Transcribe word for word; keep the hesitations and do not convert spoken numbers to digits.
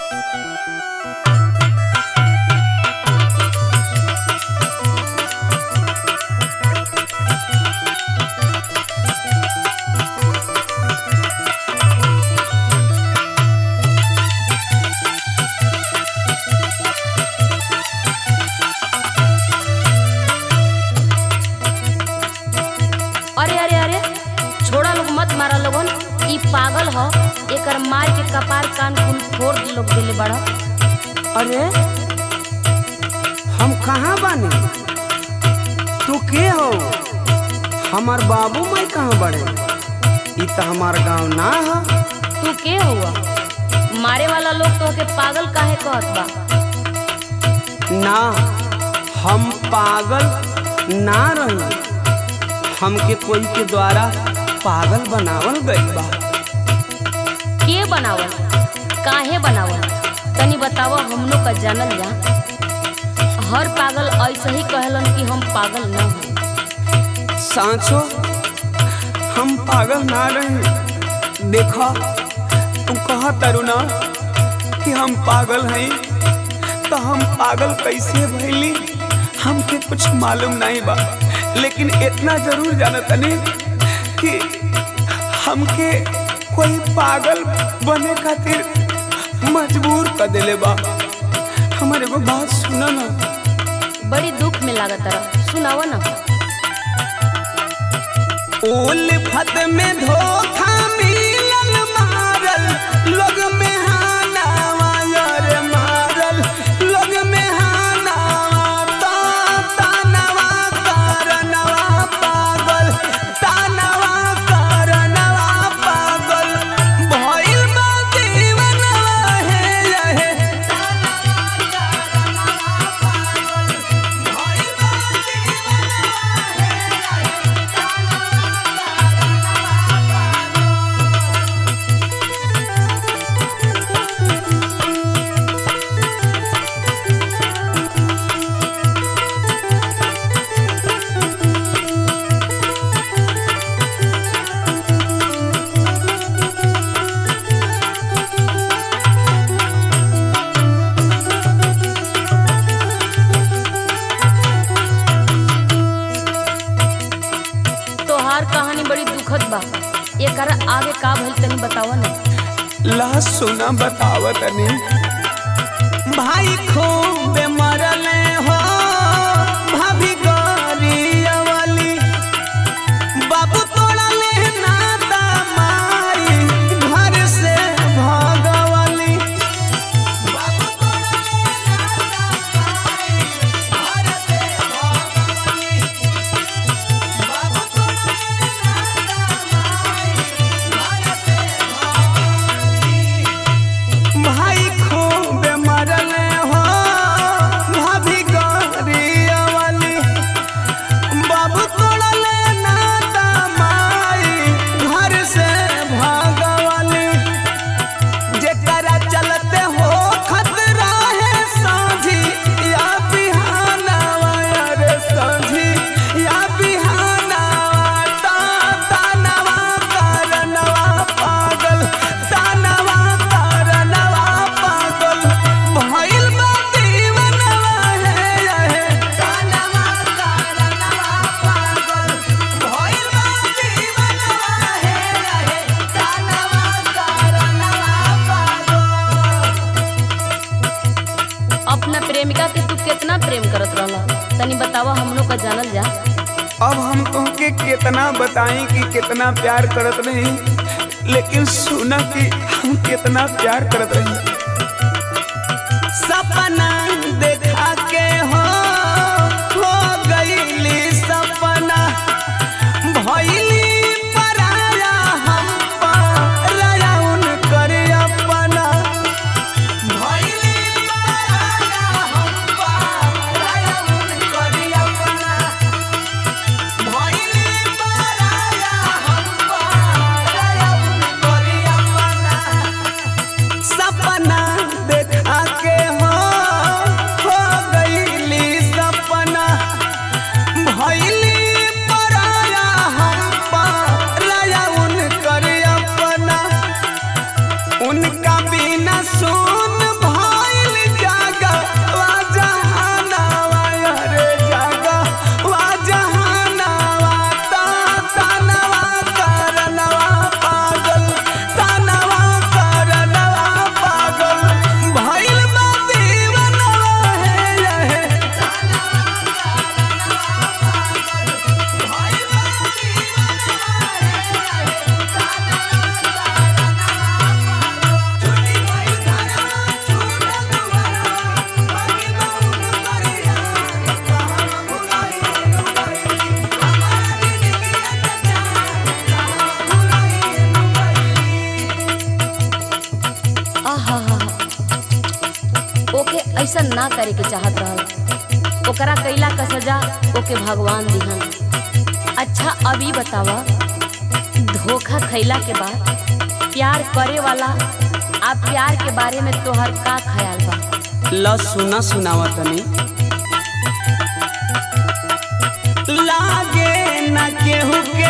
अरे अरे अरे छोड़ा लोग मत मारा लोगन, ई पागल ह, एकर मार के कपार कान कुल फोड़ लोग देले बड़ा। अरे हम कहाँ बानी? तू के हो? हमार बाबू माई कहाँ बड़े? ई तो हमार गांव ना है। तू के हुआ? मारे वाला लोग तो के पागल काहे कहत बा? ना, हम पागल ना रही, हमके कोई के द्वारा पागल बनावल गई बा। के बनावल? काहे बनावल? तनी बतावा, हमनो का जानल जा। हर पागल ऐसे ही कहलन कि हम पागल ना हो। सांचो हम पागल ना रही। देखा तू कहा तरुणा कि हम पागल हैं, तो हम पागल कैसे भइली हमके कुछ मालूम नहीं बा, लेकिन इतना जरूर जानत नहीं कि हमके कोई पागल बने खातिर मजबूर कर देले बा। हमारे को बात सुना ना। बड़ी दुख में लागत रहा, सुनावा ना। उल्फत में धोखा मिलल मारल लोग में हानावा यार मारल लोग में हानावा ता तानवा करनवा पागल तानवा करनवा पागल भइल बा जीवनवा है रहे कहानी बड़ी दुखद बा। एकर आगे का भइल तनी बतावा ना। ला सुना बतावत नहीं भाई खूब मरले हो भाभी गरिया वाली बाबू तोड़ा ले नाता माई घर से भागवाली बाबू तोड़ा ले नाता माई घर से भागवाली बाबू तोड़ा भाई खूब मरले हो भाभी गरिया वाली बाबू तोड़ले नाता माई घर से भागवाली जेकरा चलते हो खतरा है साझी या बिहानवा रे साझी या बिहानवा ता तानवा करनवा पागल तानवा करनवा पागल भइल बा दीवानवा है रहे तानवा करनवा पागल भइल बा दीवानवा है रहे तानवा करनवा पागल। अपना प्रेमिका के तू कितना प्रेम करत रहला, तनी बतावा, हमनो का जानल जा। अब हम तुमके कितना बताएं कि कितना प्यार करत रही, लेकिन सुना कि हम कितना प्यार करत रही। सपना देखा के हो हो गईली सपना भइली पराया हम पराया उनकर अपना भइली पराया हम पराया उनकर अपना भइली पराया हम पराया उनकर अपना सपना देखा के हो हो गईली सपना भइली पराया हम पराया उनकर अपना उनका बिना सुन ओके ऐसा ना करे के चाहत रहल। ओकरा कैला का सजा ओके भगवान दिहन। अच्छा अब ई बतावा, धोखा खैला के बाद प्यार करे वाला आ प्यार के बारे में तोहर का ख्याल बा? ल सुना सुनावा तनी। लागे न केहू के